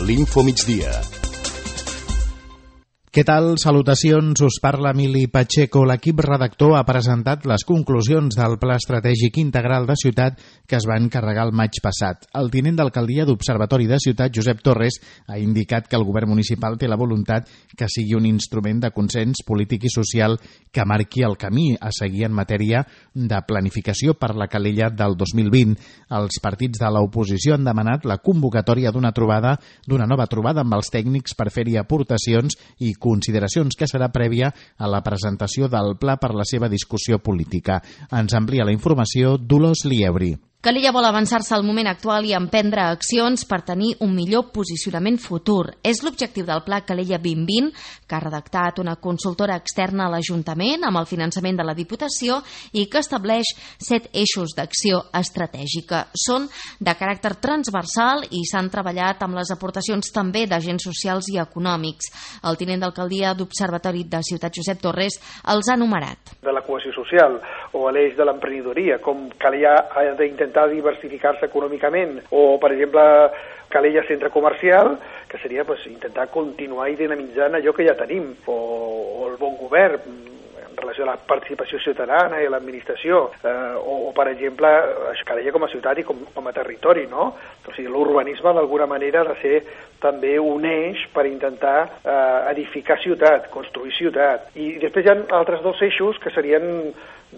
l'Info Migdia. Què tal? Salutacions, us parla Emili Pacheco. L'equip redactor ha presentat les conclusions del Pla Estratègic Integral de Ciutat que es va encarregar el maig passat. El tinent d'alcaldia d'Observatori de Ciutat, Josep Torres, ha indicat que el govern municipal té la voluntat que sigui un instrument de consens polític i social que marqui el camí a seguir en matèria de planificació per la Calella del 2020. Els partits de l'oposició han demanat la convocatòria d'una nova trobada amb els tècnics per fer-hi aportacions i consideracions que serà prèvia a la presentació del pla per la seva discussió política. Ens amplia la informació Dolors Liebri. Calella vol avançar-se al moment actual i emprendre accions per tenir un millor posicionament futur. És l'objectiu del Pla Calella 2020, que ha redactat una consultora externa a l'Ajuntament amb el finançament de la Diputació i que estableix 7 eixos d'acció estratègica. Són de caràcter transversal i s'han treballat amb les aportacions també d'agents socials i econòmics. El tinent d'alcaldia d'Observatori de Ciutat, Josep Torres, els ha enumerat. De la cohesió social o l'eix de l'emprenedoria, com Calella ha d'intentar diversificar-se econòmicament, o per exemple Calella centre comercial, que seria intentar continuar i dinamitzant allò que ja tenim, o el bon govern en relació a la participació ciutadana i a l'administració, o per exemple Calella com a ciutat i com a territori, no? O sigui, l'urbanisme d'alguna manera ha de ser també un eix per intentar edificar ciutat, construir ciutat. I després hi ha altres 2 eixos que serien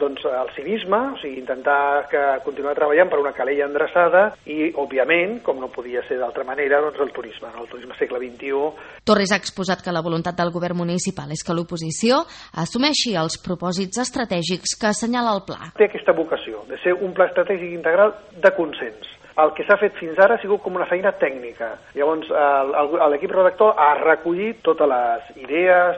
el civisme, o sigui, intentar continuar treballant per una Calella endreçada i, òbviament, com no podia ser d'altra manera, el turisme, el turisme segle XXI. Torres ha exposat que la voluntat del govern municipal és que l'oposició assumeixi els propòsits estratègics que assenyala el pla. Té aquesta vocació de ser un pla estratègic integral de consens. El que s'ha fet fins ara ha sigut com una feina tècnica. Llavors, l'equip redactor ha recollit totes les idees,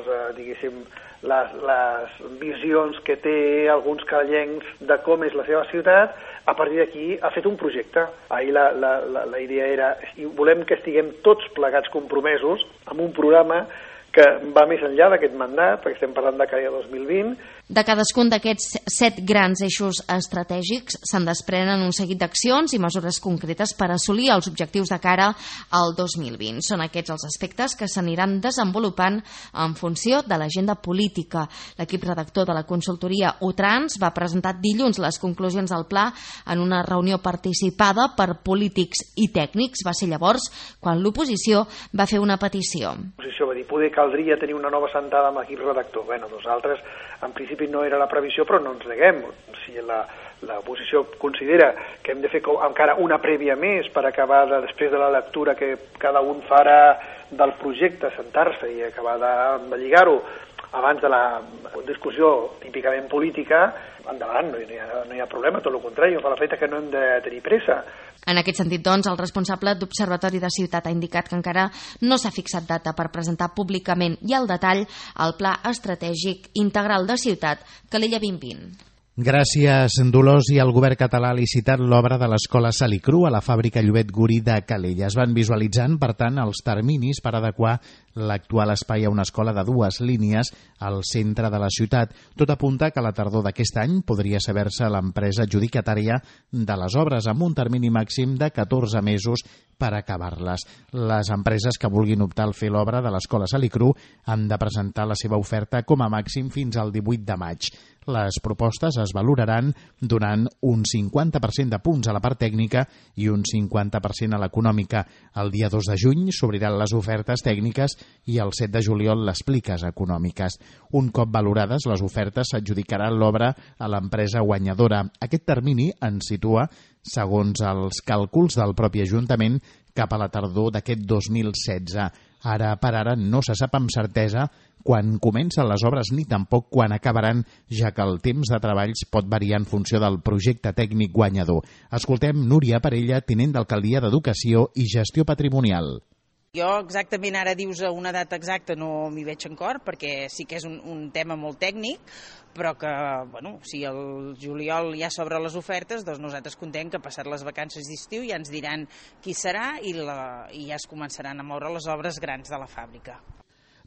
les visions que té alguns calellencs de com és la seva ciutat. A partir d'aquí ha fet un projecte. Ahir la idea era, volem que estiguem tots plegats compromesos amb un programa que va més enllà d'aquest mandat, perquè estem parlant de Calella 2020. De cadascun d'aquests 7 grans eixos estratègics se'n desprenen un seguit d'accions i mesures concretes per assolir els objectius de cara al 2020. Són aquests els aspectes que s'aniran desenvolupant en funció de l'agenda política. L'equip redactor de la consultoria UTrans va presentar dilluns les conclusions del pla en una reunió participada per polítics i tècnics. Va ser llavors quan l'oposició va fer una petició. L'oposició va dir, poder caldria tenir una nova sentada amb l'equip redactor. Nosaltres, en principi, no era la previsió, però no ens neguem. Si l'oposició considera que hem de fer encara una prèvia més per acabar després de la lectura que cada un farà del projecte, sentar-se i acabar de lligar-ho abans de la discussió típicament política, endavant, no hi ha problema, tot el contrari, fa l'efecte que no hem de tenir pressa. En aquest sentit, doncs, el responsable d'Observatori de Ciutat ha indicat que encara no s'ha fixat data per presentar públicament i al detall el Pla Estratègic Integral de Ciutat Calella 2020. Gràcies, Dolors. I el govern català ha licitat l'obra de l'escola Salicru a la fàbrica Llobet Guri de Calella. Es van visualitzant, per tant, els terminis per adequar l'actual espai a una escola de 2 línies al centre de la ciutat. Tot apunta que a la tardor d'aquest any podria saber-se l'empresa adjudicatària de les obres amb un termini màxim de 14 mesos per acabar-les. Les empreses que vulguin optar al fer l'obra de l'escola Salicru han de presentar la seva oferta com a màxim fins al 18 de maig. Les propostes es valoraran donant un 50% de punts a la part tècnica i un 50% a l'econòmica. El dia 2 de juny s'obriran les ofertes tècniques i el 7 de juliol les pliques econòmiques. Un cop valorades les ofertes, s'adjudicarà l'obra a l'empresa guanyadora. Aquest termini ens situa, segons els càlculs del propi Ajuntament, cap a la tardor d'aquest 2016. Ara per ara no se sap amb certesa quan comencen les obres ni tampoc quan acabaran, ja que el temps de treballs pot variar en funció del projecte tècnic guanyador. Escoltem Núria Parella, tinent d'alcaldia d'Educació i Gestió Patrimonial. Jo exactament ara dius una data exacta no m'hi veig en cor, perquè sí que és un tema molt tècnic, però que, si el juliol ja s'obren les ofertes, doncs nosaltres contem que passat les vacances d'estiu ja ens diran qui serà i ja es començaran a moure les obres grans de la fàbrica.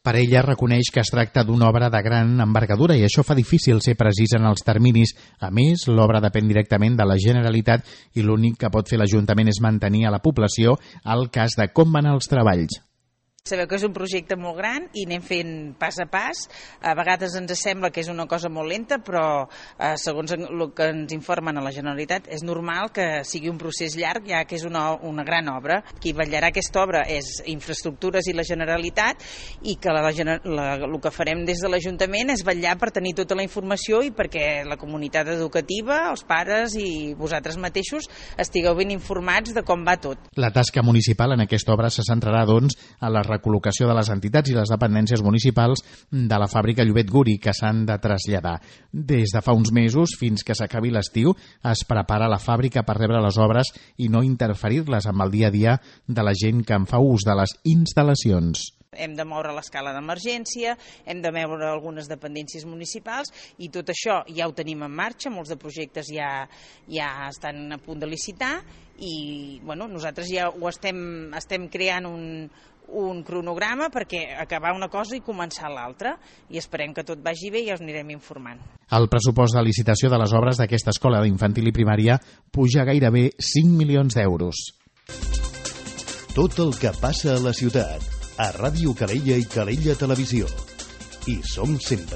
Per ella reconeix que es tracta d'una obra de gran envergadura i això fa difícil ser precís en els terminis. A més, l'obra depèn directament de la Generalitat i l'únic que pot fer l'Ajuntament és mantenir a la població el cas de com van els treballs. Sabeu que és un projecte molt gran i anem fent pas a pas. A vegades ens sembla que és una cosa molt lenta, però segons el que ens informen a la Generalitat és normal que sigui un procés llarg, ja que és una gran obra. Qui vetllarà aquesta obra és Infraestructures i la Generalitat i que el que farem des de l'Ajuntament és vetllar per tenir tota la informació i perquè la comunitat educativa, els pares i vosaltres mateixos estigueu ben informats de com va tot. La tasca municipal en aquesta obra se centrarà, doncs, a la recol·locació de les entitats i les dependències municipals de la fàbrica Llobet Guri, que s'han de traslladar. Des de fa uns mesos, fins que s'acabi l'estiu, es prepara la fàbrica per rebre les obres i no interferir-les amb el dia a dia de la gent que en fa ús de les instal·lacions. Hem de moure l'escala d'emergència, hem de moure algunes dependències municipals i tot això ja ho tenim en marxa, molts de projectes ja estan a punt de licitar i nosaltres ja ho estem creant un cronograma perquè acabar una cosa i començar l'altra i esperem que tot vagi bé i ja us anirem informant. El pressupost de licitació de les obres d'aquesta escola d'infantil i primària puja gairebé 5 milions d'euros. Tot el que passa a la ciutat, a Ràdio Calella i Calella Televisió. Hi som sempre.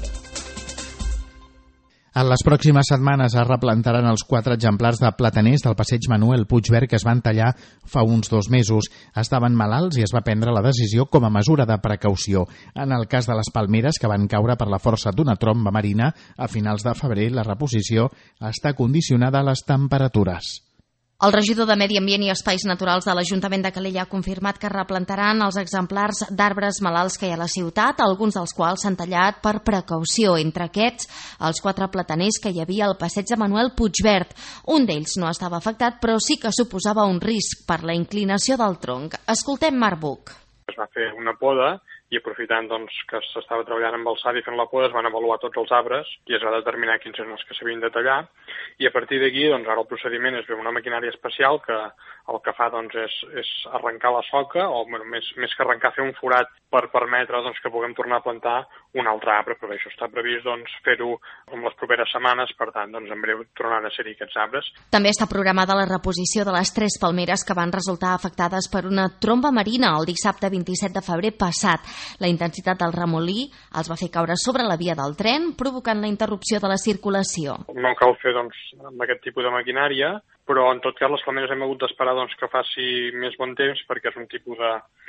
En les pròximes setmanes es replantaran els 4 exemplars de plataners del passeig Manuel Puigverd que es van tallar fa uns 2 mesos. Estaven malalts i es va prendre la decisió com a mesura de precaució. En el cas de les palmeres, que van caure per la força d'una tromba marina, a finals de febrer la reposició està condicionada a les temperatures. El regidor de Medi Ambient i Espais Naturals de l'Ajuntament de Calella ha confirmat que replantaran els exemplars d'arbres malalts que hi ha a la ciutat, alguns dels quals s'han tallat per precaució. Entre aquests, els 4 plataners que hi havia al passeig de Manuel Puigverd. Un d'ells no estava afectat, però sí que suposava un risc per la inclinació del tronc. Escoltem Marc Buch. Es va fer una poda i aprofitant que s'estava treballant amb el SAD i fent la poda es van avaluar tots els arbres i es va determinar quins eren els que s'havien de tallar i a partir d'aquí ara el procediment és una maquinària especial que el que fa és arrencar la soca o més que arrencar fer un forat per permetre que puguem tornar a plantar un altre arbre, però això està previst fer-ho en les properes setmanes, per tant en breu tornaran a ser-hi aquests arbres. També està programada la reposició de les 3 palmeres que van resultar afectades per una tromba marina el dissabte 27 de febrer passat. La intensitat del remolí els va fer caure sobre la via del tren, provocant la interrupció de la circulació. No cal fer amb aquest tipus de maquinària, però en tot cas les palmeres hem hagut d'esperar que faci més bon temps perquè és un tipus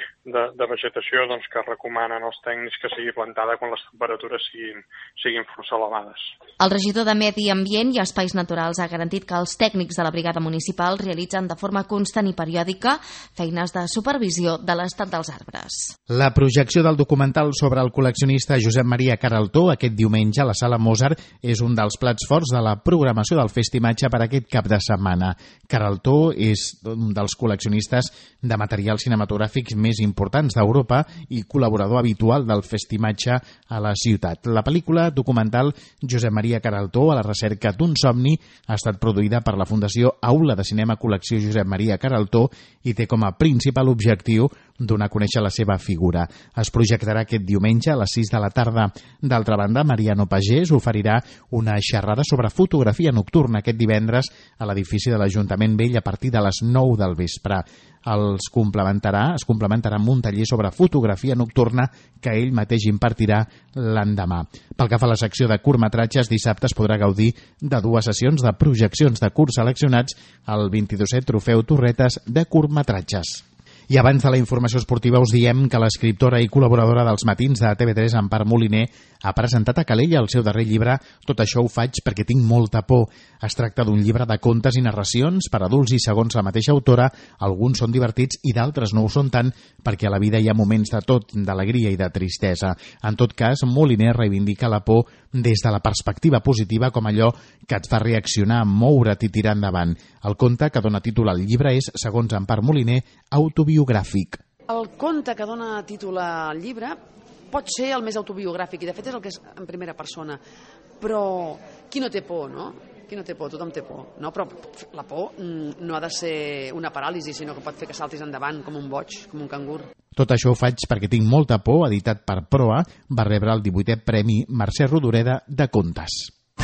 de vegetació que recomanen els tècnics que sigui plantada quan les temperatures siguin força elevades. El regidor de Medi Ambient i Espais Naturals ha garantit que els tècnics de la brigada municipal realitzen de forma constant i periòdica feines de supervisió de l'estat dels arbres. La projecció del documental sobre el col·leccionista Josep Maria Caraltó aquest diumenge a la Sala Mozart és un dels plats forts de la programació del Festimatge per aquest cap de setmana. Caraltó és un dels col·leccionistes de materials cinematogràfics més importants d'Europa i col·laborador habitual del Festimatge a la ciutat. La pel·lícula documental Josep Maria Caraltó a la recerca d'un somni ha estat produïda per la Fundació Aula de Cinema Col·lecció Josep Maria Caraltó i té com a principal objectiu donar a conèixer la seva figura. Es projectarà aquest diumenge a les 6 de la tarda. D'altra banda, Mariano Pagès oferirà una xerrada sobre fotografia nocturna aquest divendres a l'edifici de l'Ajuntament Vell a partir de les 9 del vespre. Es complementarà amb un taller sobre fotografia nocturna que ell mateix impartirà l'endemà. Pel que fa a la secció de curtmetratges, dissabte es podrà gaudir de 2 sessions de projeccions de curts seleccionats al 22è Trofeu Torretes de curtmetratges. I abans de la informació esportiva us diem que l'escriptora i col·laboradora dels matins de TV3, Empar Moliner, ha presentat a Calella el seu darrer llibre Tot això ho faig perquè tinc molta por. Es tracta d'un llibre de contes i narracions per adults i, segons la mateixa autora, alguns són divertits i d'altres no ho són tant perquè a la vida hi ha moments de tot, d'alegria i de tristesa. En tot cas, Moliner reivindica la por des de la perspectiva positiva com allò que et fa reaccionar, moure't i tirar endavant. El conte que dona títol al llibre és, segons Empar Moliner, autobiogràfic. El conte que dona títol al llibre pot ser el més autobiogràfic i de fet és el que és en primera persona, però qui no té por, no? Qui no té por? Tothom té por, no? Però la por no ha de ser una paràlisi, sinó que pot fer que saltis endavant com un boig, com un cangur. Tot això ho faig perquè tinc molta por, editat per Proa, va rebre el 18è Premi Mercè Rodoreda de Contes.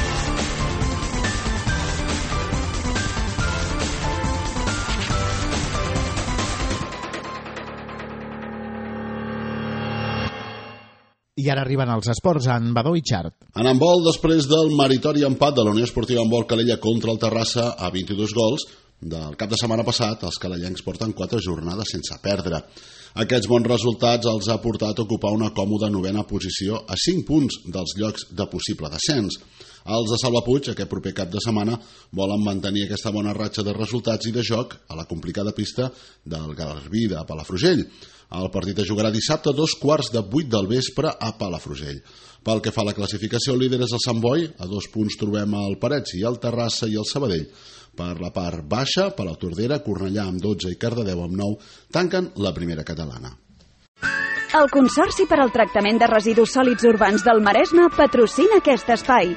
I ara arriben els esports en Badó i Xart. En handbol, després del meritori empat de la Unió Esportiva Handbol Calella contra el Terrassa a 22 gols, del cap de setmana passat, els calellencs porten 4 jornades sense perdre. Aquests bons resultats els ha portat a ocupar una còmoda 9a posició a 5 punts dels llocs de possible descens. Els de Salvapuig, aquest proper cap de setmana, volen mantenir aquesta bona ratxa de resultats i de joc a la complicada pista del Garbí de Palafrugell. El partit es jugarà dissabte a 7:15 del vespre a Palafrugell. Pel que fa a la classificació, el líder és el Sant Boi, a 2 punts trobem el Parets i el Terrassa i el Sabadell. Per la part baixa, Palautordera, Cornellà amb 12 i Cardedeu amb 9 tanquen la primera catalana. El Consorci per al Tractament de Residus Sòlids Urbans del Maresme patrocina aquest espai.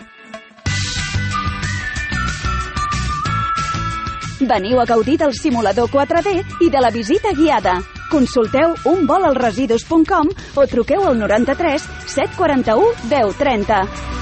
Veniu a gaudir del simulador 4D i de la visita guiada. Consulteu unvolalresidus.com o truqueu al 93 741 1030.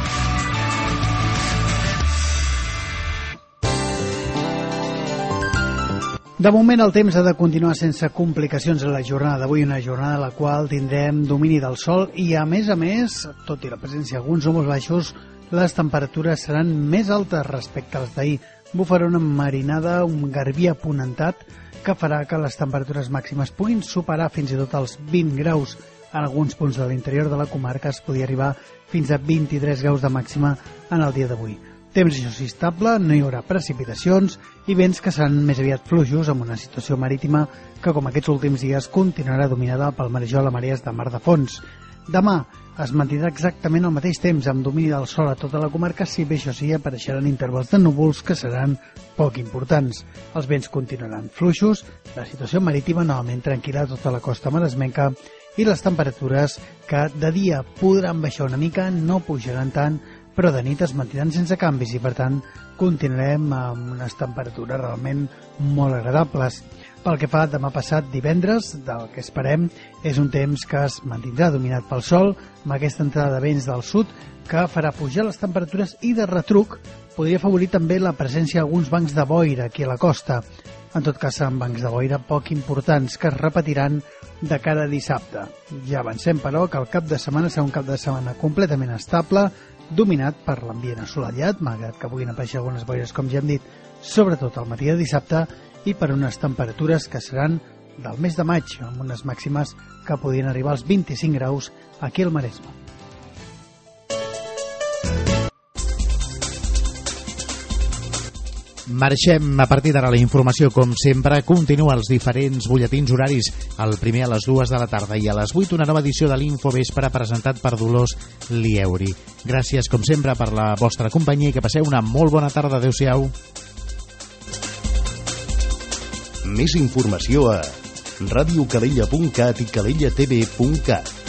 De moment el temps ha de continuar sense complicacions en la jornada d'avui, una jornada en la qual tindrem domini del sol i a més, tot i la presència d'alguns núvols baixos, les temperatures seran més altes respecte als d'ahir. Bufarà una marinada, un garbí aponentat, que farà que les temperatures màximes puguin superar fins i tot els 20 graus. En alguns punts de l'interior de la comarca es podia arribar fins a 23 graus de màxima en el dia d'avui. Temps, això sí, estable, no hi haurà precipitacions i vents que seran més aviat fluixos, amb una situació marítima que, com aquests últims dies, continuarà dominada pel marejol a marees de mar de fons. Demà es mantindrà exactament el mateix temps, amb domini del sol a tota la comarca, si bé això sí, apareixeran intervals de núvols que seran poc importants. Els vents continuaran fluixos, la situació marítima novament tranquil·la a tota la costa maresmenca i les temperatures que de dia podran baixar una mica, no pujaran tant, però de nit es mantindran sense canvis i, per tant, continuarem amb unes temperatures realment molt agradables. Pel que fa demà passat divendres, del que esperem és un temps que es mantindrà dominat pel sol, amb aquesta entrada de vents del sud que farà pujar les temperatures i de retruc podria afavorir també la presència d'alguns bancs de boira aquí a la costa. En tot cas, seran bancs de boira poc importants que es repetiran de cara a dissabte. Ja avancem, però, que el cap de setmana serà un cap de setmana completament estable, dominat per l'ambient assolellat, malgrat que puguin aparèixer algunes boires, com ja hem dit, sobretot al matí de dissabte, i per unes temperatures que seran del mes de maig, amb unes màximes que podrien arribar als 25 graus aquí al Maresme. Marxem a partir d'ara la informació, com sempre. Continua els diferents butlletins horaris. El primer a les 2 de la tarda i a les 8 una nova edició de l'Infovespre presentat per Dolors Lieuri. Gràcies, com sempre, per la vostra companyia i que passeu una molt bona tarda. Adéu-siau. Més informació a radiocalella.cat i calellatv.cat.